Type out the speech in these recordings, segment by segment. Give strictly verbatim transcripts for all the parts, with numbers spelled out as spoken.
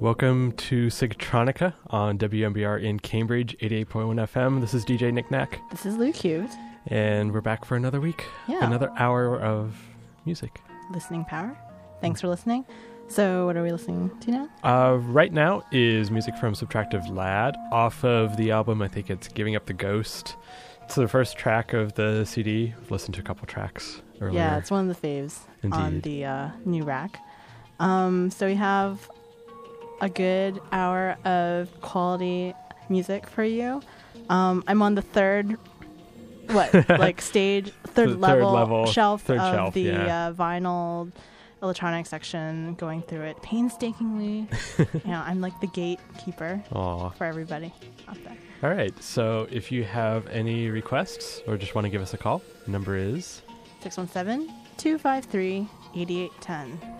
Welcome to Sigtronica on W M B R in Cambridge, eighty-eight point one F M. This is D J Nick Knack. This is Lou Cute. And we're back for another week. Yeah. Another hour of music. Listening power. Thanks for listening. So what are we listening to now? Uh, right now is music from Subtractive Lad off of the album, I think it's Giving Up the Ghost. It's the first track of the C D. I've listened to a couple tracks earlier. Yeah, it's one of the faves Indeed. on the uh, new rack. Um, so we have a good hour of quality music for you. Um, I'm on the third, what, like stage, third, The level, third level, shelf third of shelf, the yeah. uh, vinyl electronic section, going through it painstakingly. You know, I'm like the gatekeeper Aw. for everybody out there. All right. So if you have any requests or just want to give us a call, the number is six one seven, two five three, eight eight one zero.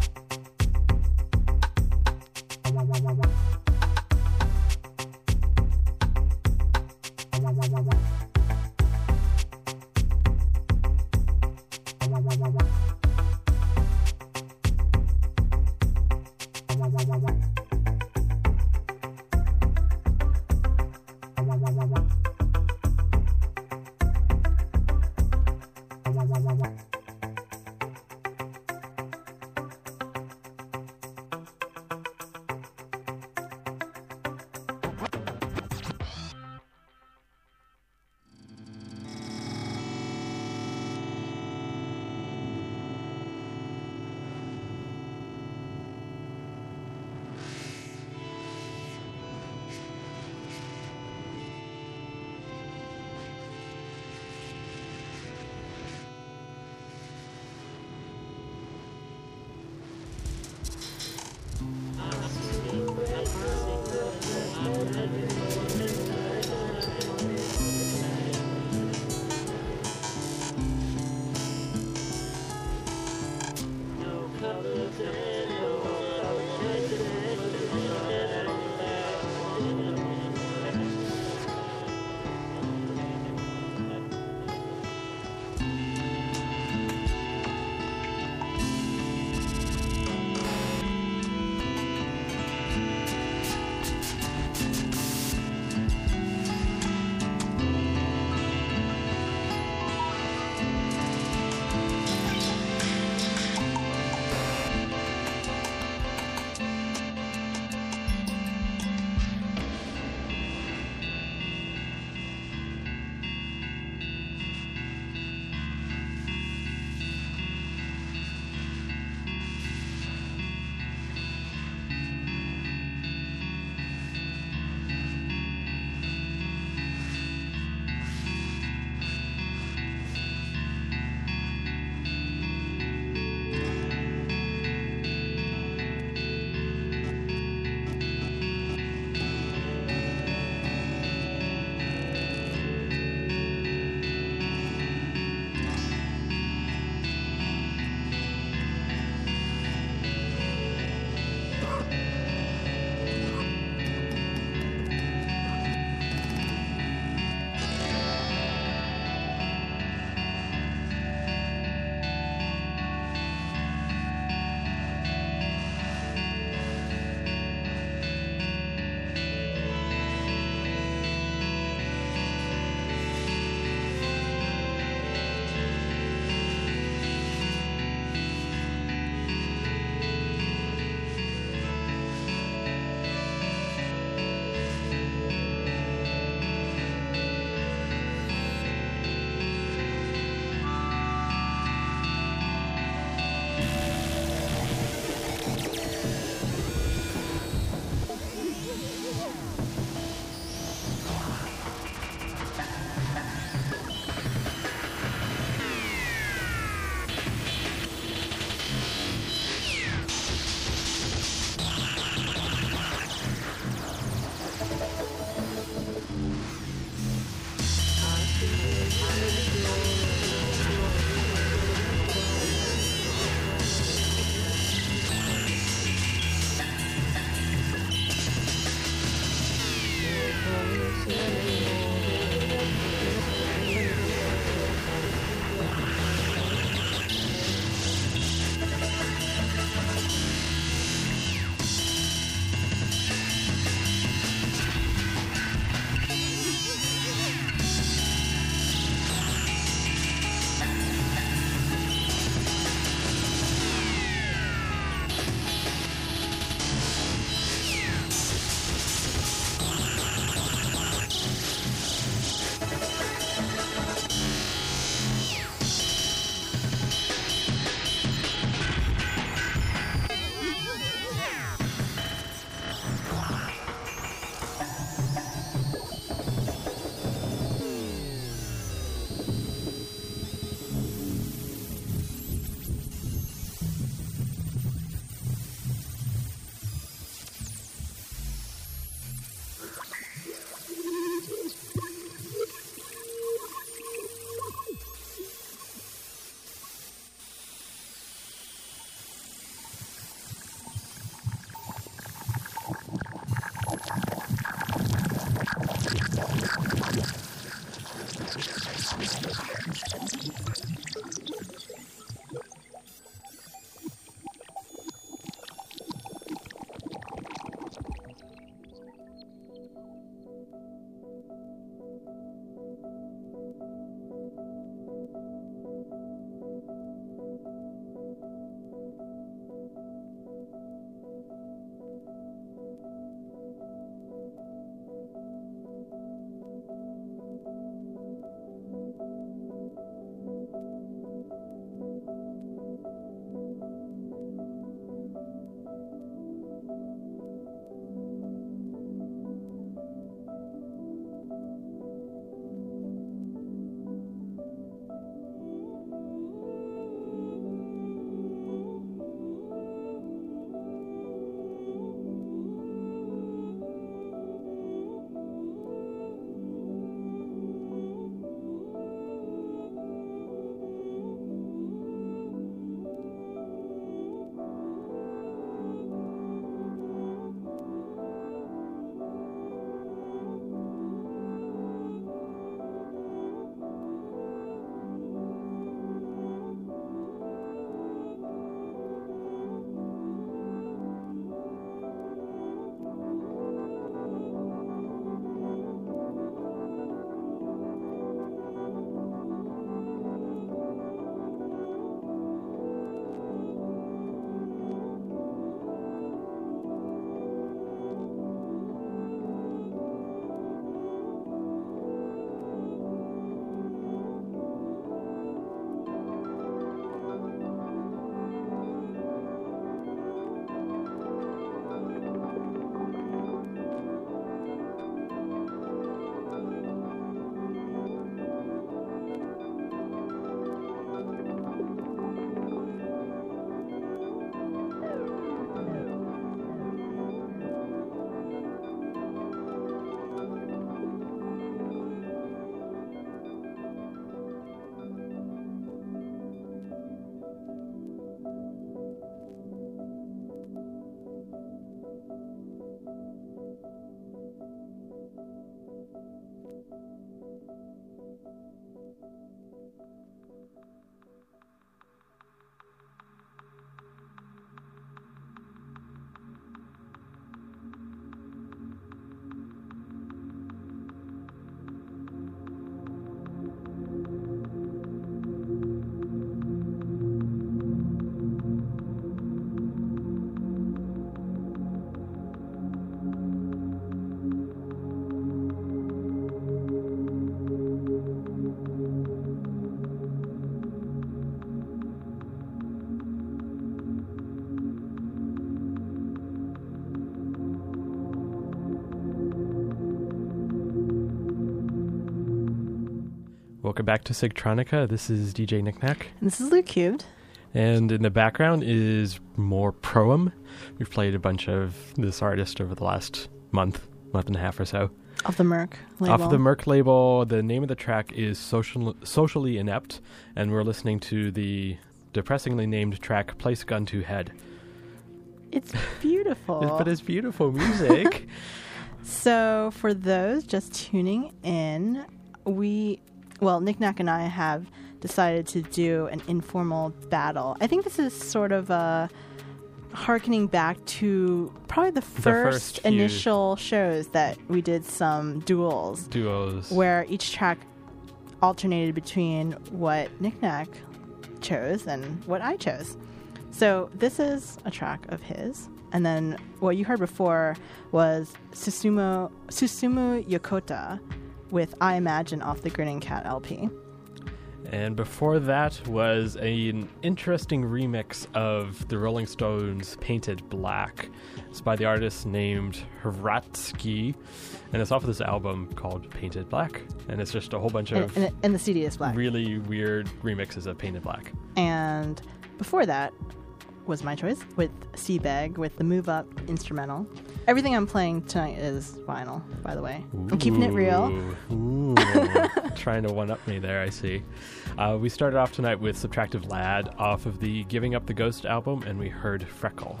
Welcome back to Sigtronica. This is D J Knickknack. And this is Luke Cubed. And in the background is more Proem. We've played a bunch of this artist over the last month, month and a half or so. Off the Merc label. Off of the Merc label. The name of the track is Social, Socially Inept, and we're listening to the depressingly named track Place Gun to Head. It's beautiful. But it's beautiful music. So for those just tuning in, we, well, Knickknack and I have decided to do an informal battle. I think this is sort of a harkening back to probably the first, the first initial shows that we did some duels. Duos. Where each track alternated between what Knickknack chose and what I chose. So this is a track of his. And then what you heard before was Susumu, Susumu Yokota with I Imagine off the Grinning Cat L P. And before that was a, an interesting remix of the Rolling Stones' Painted Black. It's by the artist named Hratsky, and it's off of this album called Painted Black. And it's just a whole bunch of And, and, and the C D is black. really weird remixes of Painted Black. And before that was my choice with Seabag with the Move Up instrumental. Everything I'm playing tonight is vinyl, by the way. Ooh. I'm keeping it real. Ooh. Trying to one-up me there, I see. Uh, we started off tonight with Subtractive Lad off of the Giving Up the Ghost album, and we heard Freckle.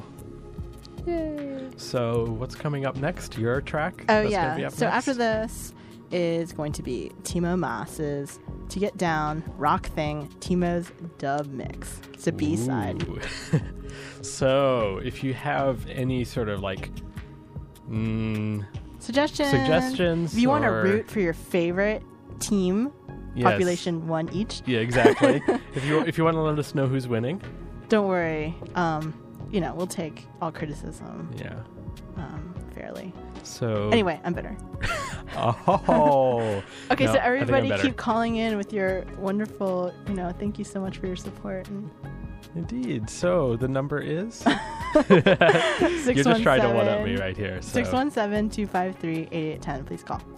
Yay. So what's coming up next? Your track? Oh, That's yeah. gonna be up So next? after this is going to be Timo Maas's To Get Down, Rock Thing, Timo's Dub Mix. It's a B-side. Ooh. So if you have any sort of like mm, Suggestions. suggestions, If you want to or- root for your favorite team, Yes. population one each, Yeah, exactly. if you if you want to let us know who's winning, don't worry. Um, you know, we'll take all criticism yeah. um, fairly. So Anyway, I'm bitter. oh. Okay, No, so I think I'm everybody better. keep calling in with your wonderful, you know, thank you so much for your support. And Indeed. So the number is. six You're just trying to one one up me seven right here. So. six one seven, two five three, eight eight one zero. Please call.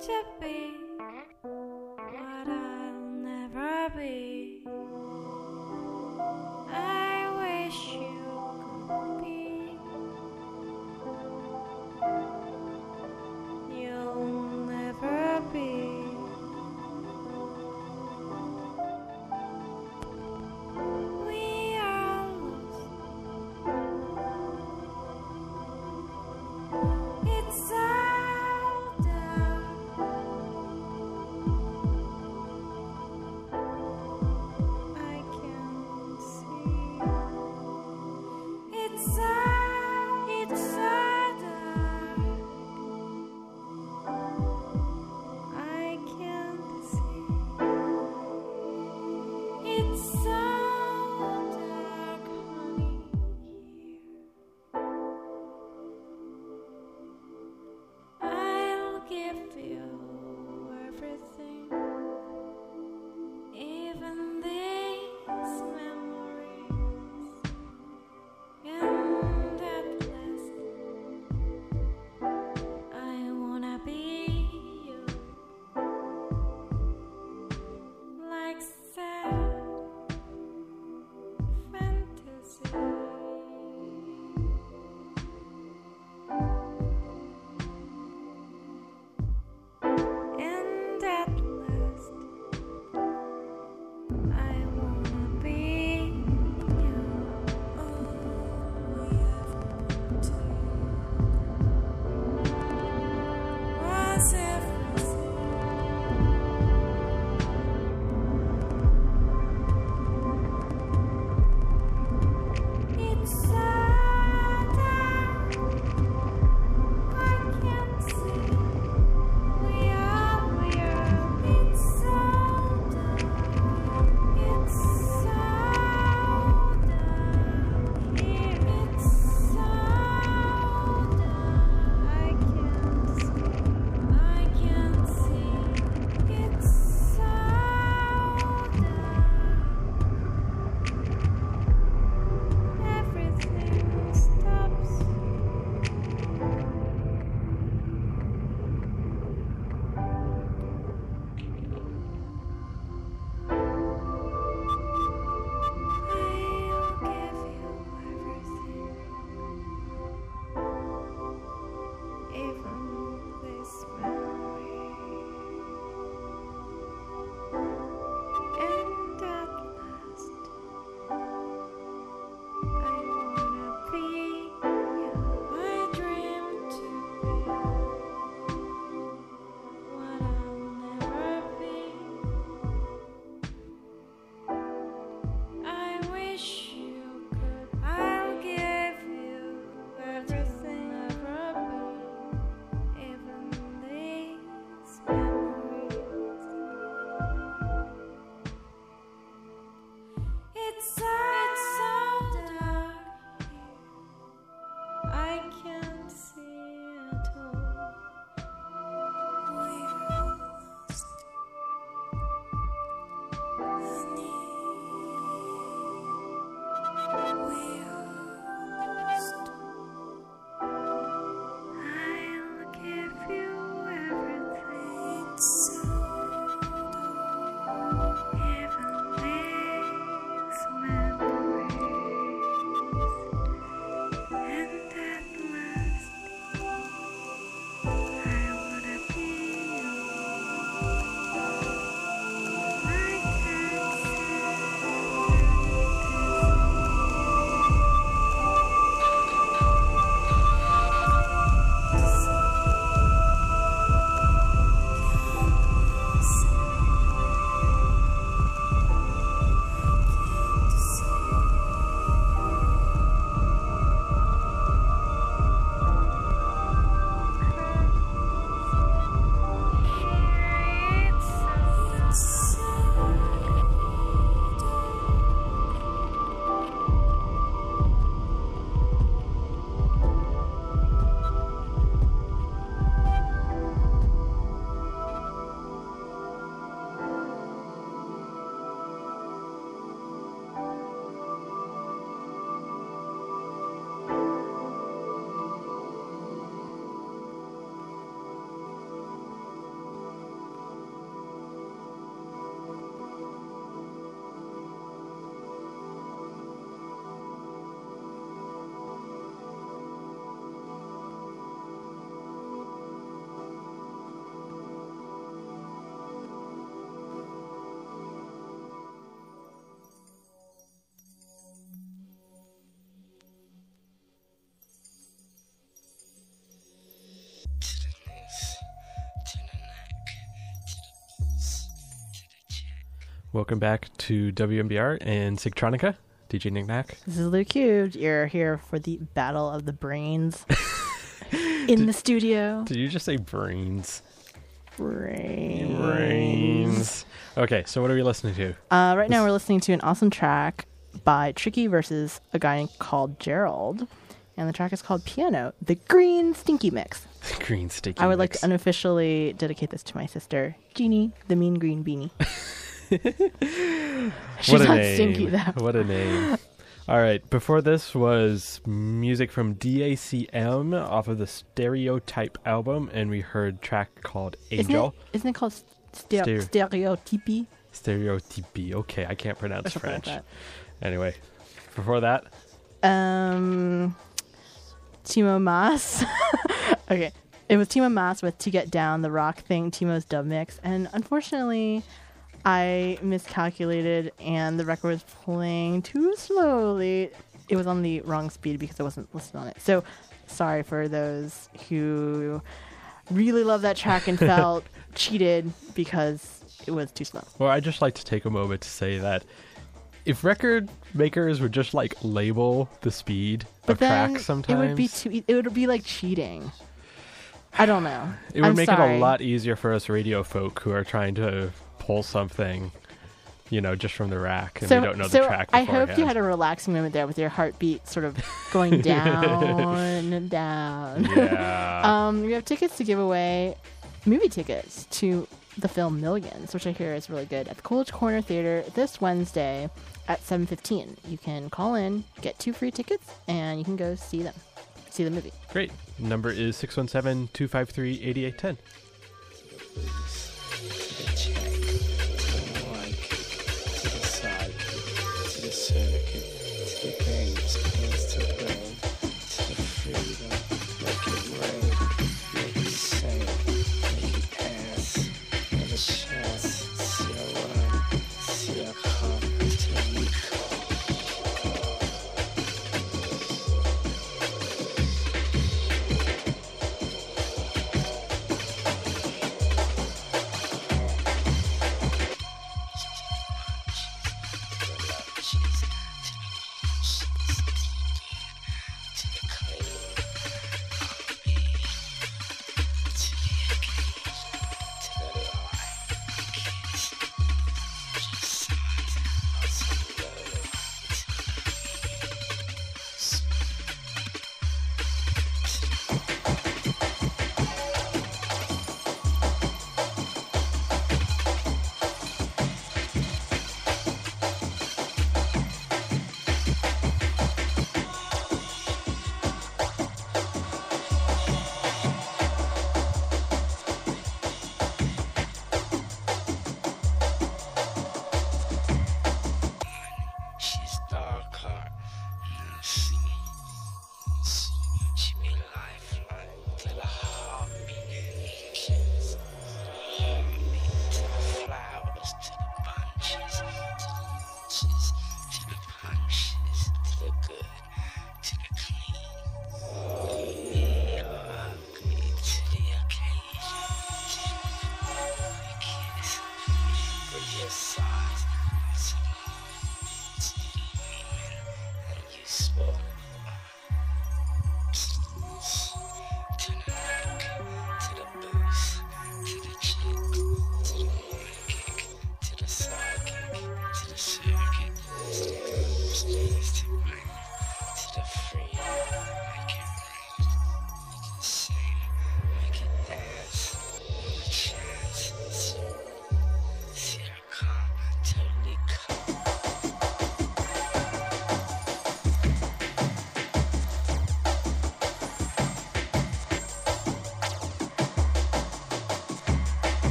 to be what I'll never be. I wish you could be. You'll never be. We are lost. It's all dark. Welcome back to W M B R and Sigtronica. D J Knickknack. This is Luke Cubed. You're here for the Battle of the Brains in Did- the studio. Did you just say brains? Brains. Brains. Okay, so what are we listening to? Uh, right now, we're listening to an awesome track by Tricky versus a guy called Gerald, and the track is called Piano, the Green Stinky Mix. Green sticky I would like mix. to unofficially dedicate this to my sister, Jeannie, the mean green beanie. She's What a not name. stinky, though. What a name. All right, before this was music from D A C M off of the Stereotype album, and we heard a track called Angel. Isn't it, isn't it called ster- Stereo- Stereotypy? Stereotype. Okay, I can't pronounce Or something like French. Anyway, before that, Um, Timo Maas. Okay, it was Timo Maas with "To Get Down," the rock thing, Timo's dub mix, and unfortunately, I miscalculated, and the record was playing too slowly. It was on the wrong speed because I wasn't listening on it. So, sorry for those who really love that track and felt cheated because it was too slow. well, I'd just like to take a moment to say that if record makers would just like label the speed But of then tracks sometimes, it would be too. e- It would be like cheating. I don't know. it would I'm make sorry. it a lot easier for us radio folk who are trying to pull something, you know, just from the rack and so, we don't know so the track I beforehand. hope you had a relaxing moment there with your heartbeat sort of going down and down. Yeah. Um, we have tickets to give away, movie tickets to the film Millions, which I hear is really good, at the Coolidge Corner Theater this Wednesday at seven fifteen. You can call in, get two free tickets, and you can go see them, see the movie. Great. Number is six one seven, two five three, eight eight one zero.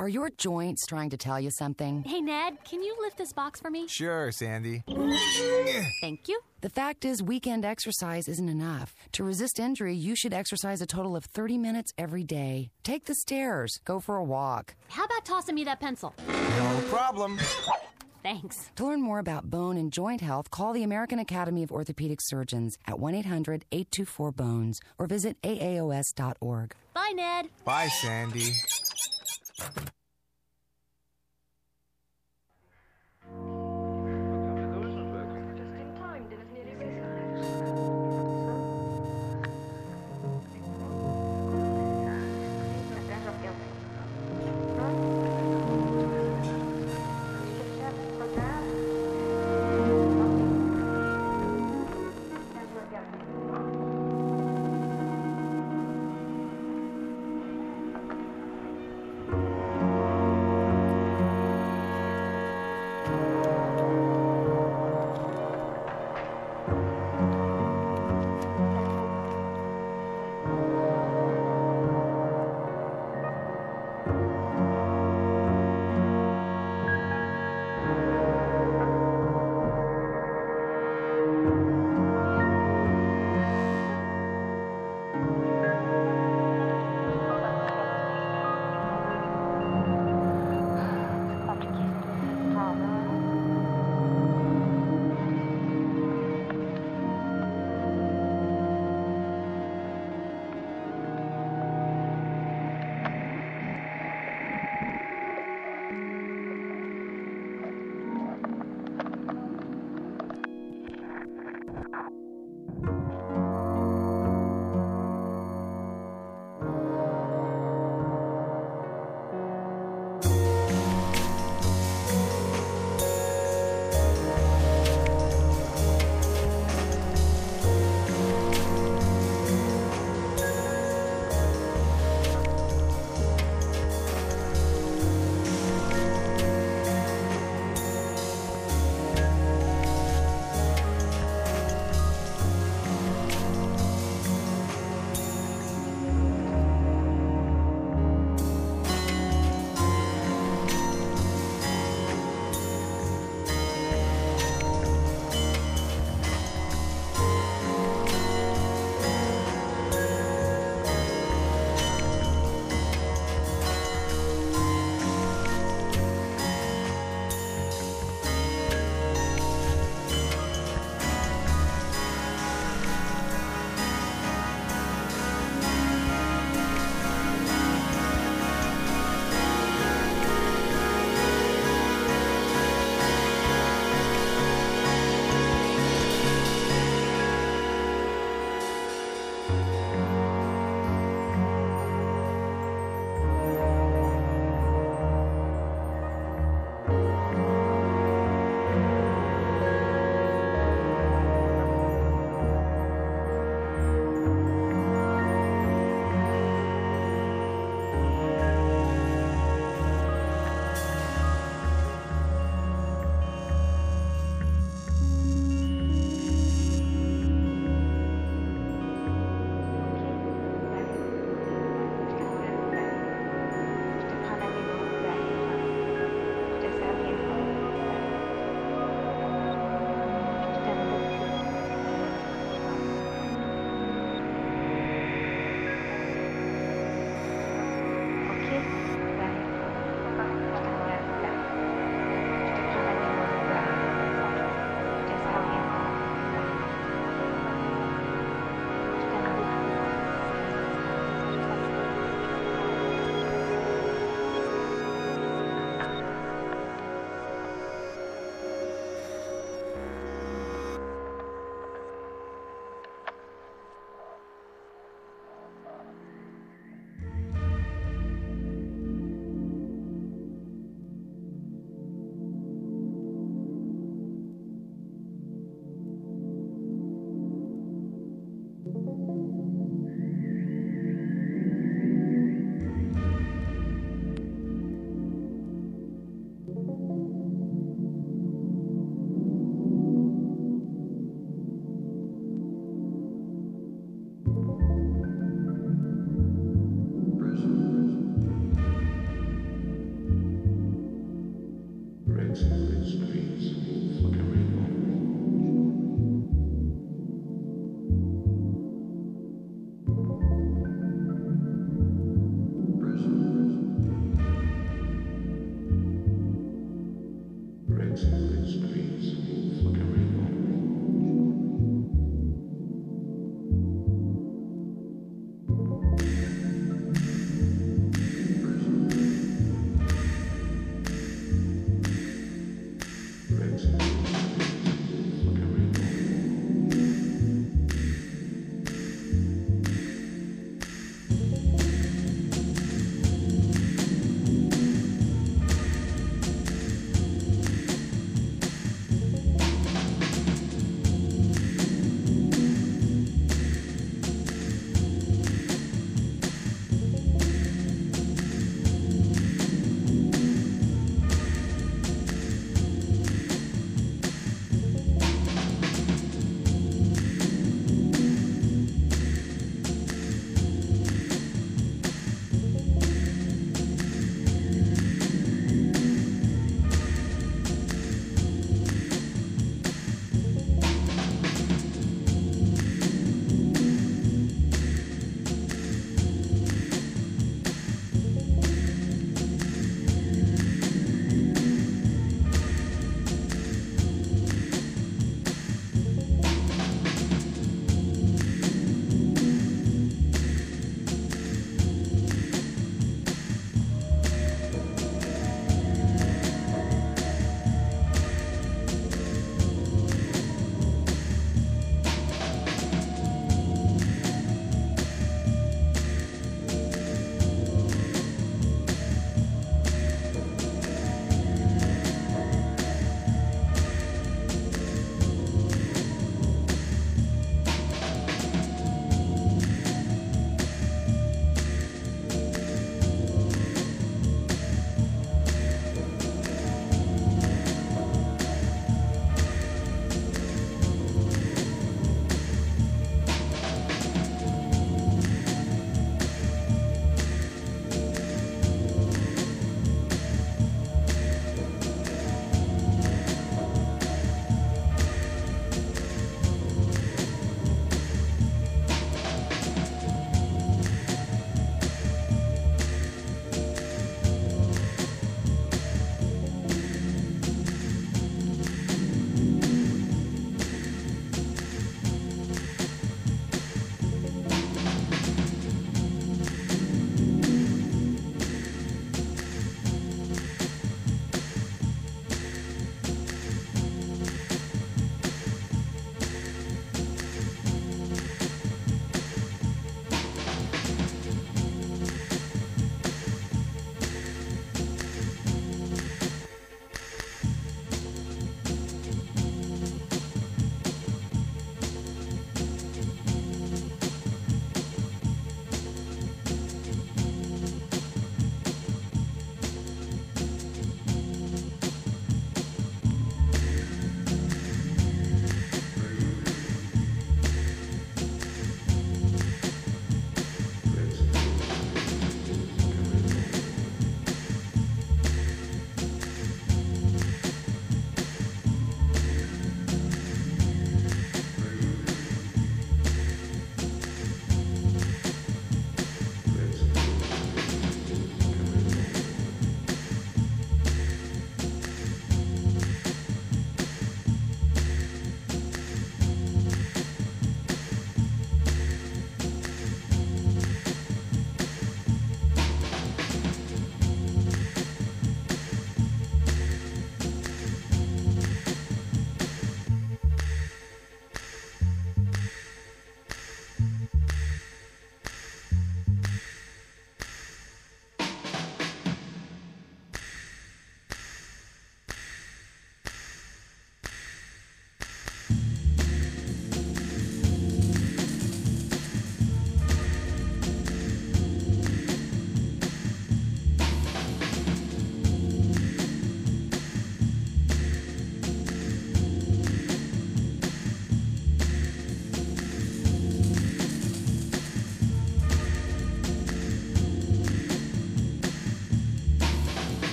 Are your joints trying to tell you something? Hey, Ned, can you lift this box for me? Sure, Sandy. Thank you. The fact is, weekend exercise isn't enough. To resist injury, you should exercise a total of thirty minutes every day. Take the stairs. Go for a walk. How about tossing me that pencil? No problem. Thanks. To learn more about bone and joint health, call the American Academy of Orthopedic Surgeons at one eight hundred eight two four bones or visit A A O S dot org. Bye, Ned. Bye, Sandy.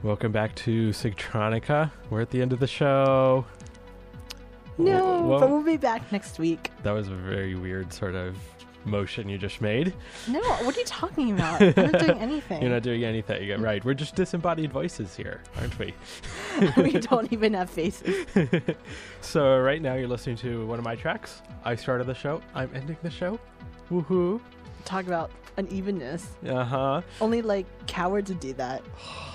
Welcome back to Sigtronica. We're at the end of the show. No, Well, but we'll be back next week. that was a very weird sort of motion you just made. No, what are you talking about? I'm not doing anything. You're not doing anything. Yeah, right. We're just disembodied voices here, aren't we? We don't even have faces. So right now you're listening to one of my tracks. I started the show. I'm ending the show. Woohoo. Talk about unevenness. Uh-huh. Only like cowards would do that.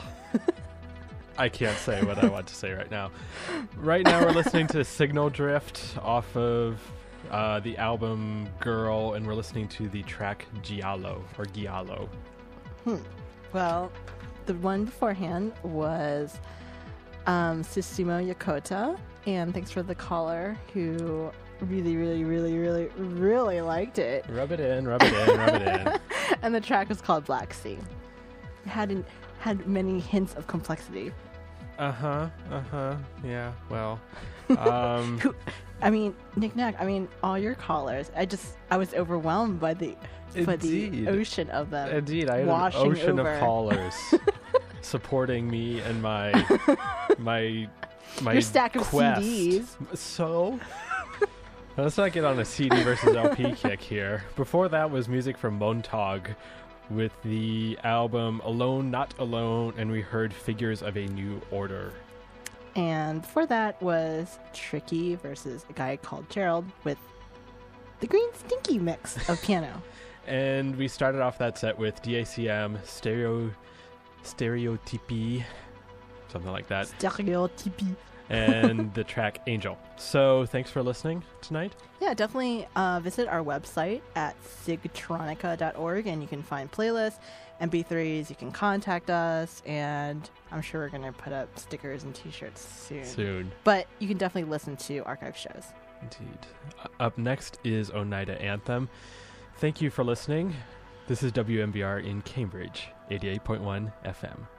I can't say what I want to say right now. Right now we're listening to Signal Drift off of uh, the album Girl, and we're listening to the track Giallo, or Giallo. Hmm. Well, the one beforehand was um, Susumu Yokota, and thanks for the caller who really, really, really, really, really liked it. Rub it in, rub it in, rub it in. And the track was called Black Sea. It had had many hints of complexity. Uh-huh, uh-huh, yeah, well, um, Who, I mean, Nick Nack, I mean, all your callers. I just, I was overwhelmed by the, by the Indeed. ocean of them. indeed, I had an washing ocean over. of callers supporting me and my, my, my Your stack of quest. C Ds. So, let's not get on a C D versus L P kick here. Before that was music from Montag with the album Alone Not Alone, and we heard Figures of a New Order. And before that was Tricky versus a guy called Gerald with the Green Stinky mix of piano. And we started off that set with D A C M, Stereo, Stereotypy, something like that, Stereotypy. and the track Angel. So thanks for listening tonight. Yeah, definitely uh, visit our website at sigtronica dot org, and you can find playlists, M P threes, you can contact us, and I'm sure we're going to put up stickers and t-shirts soon. Soon. But you can definitely listen to archive shows. Indeed. Uh, up next is Oneida Anthem. Thank you for listening. This is W M B R in Cambridge, eighty-eight point one F M.